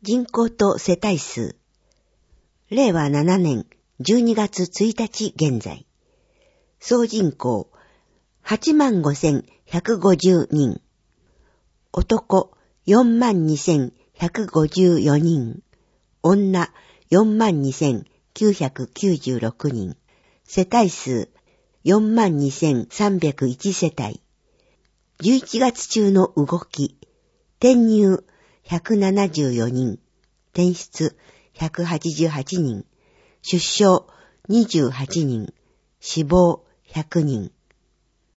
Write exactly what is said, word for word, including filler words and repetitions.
人口と世帯数。れいわななねんじゅうにがつついたち現在。総人口はちまんごせんひゃくごじゅうにん。男よんまんにせんひゃくごじゅうよにん。女よんまんにせんきゅうひゃくきゅうじゅうろくにん。世帯数よんまんにせんさんびゃくいちせたい。じゅういちがつ中の動き。転入ひゃくななじゅうよにん。転出ひゃくはちじゅうはちにん。出生にじゅうはちにん。死亡ひゃくにん。